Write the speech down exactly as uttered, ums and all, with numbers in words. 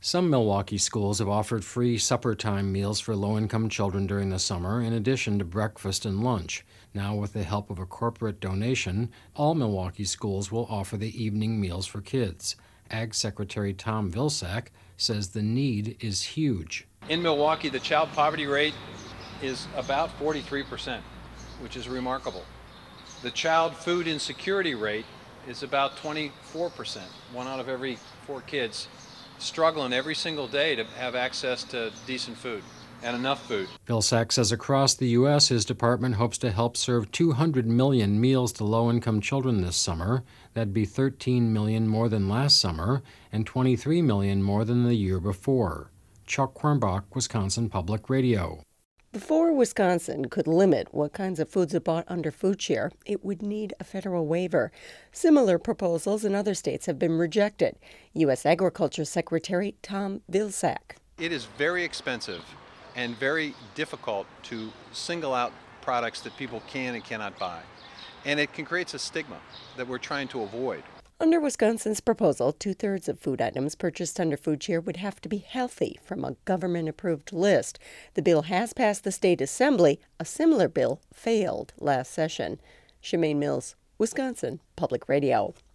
Some Milwaukee schools have offered free supper time meals for low-income children during the summer, in addition to breakfast and lunch. Now, with the help of a corporate donation, all Milwaukee schools will offer the evening meals for kids. Ag Secretary Tom Vilsack says the need is huge. In Milwaukee, the child poverty rate is about forty-three percent, which is remarkable. The child food insecurity rate is about twenty-four percent. One out of every four kids struggling every single day to have access to decent food and enough food. Vilsack says across the U S, his department hopes to help serve two hundred million meals to low-income children this summer. That'd be thirteen million more than last summer and twenty-three million more than the year before. Chuck Quirmbach, Wisconsin Public Radio. Before Wisconsin could limit what kinds of foods are bought under food share, it would need a federal waiver. Similar proposals in other states have been rejected. U S Agriculture Secretary Tom Vilsack. It is very expensive and very difficult to single out products that people can and cannot buy. And it can create a stigma that we're trying to avoid. Under Wisconsin's proposal, two-thirds of food items purchased under food share would have to be healthy from a government-approved list. The bill has passed the state assembly. A similar bill failed last session. Shemaine Mills, Wisconsin Public Radio.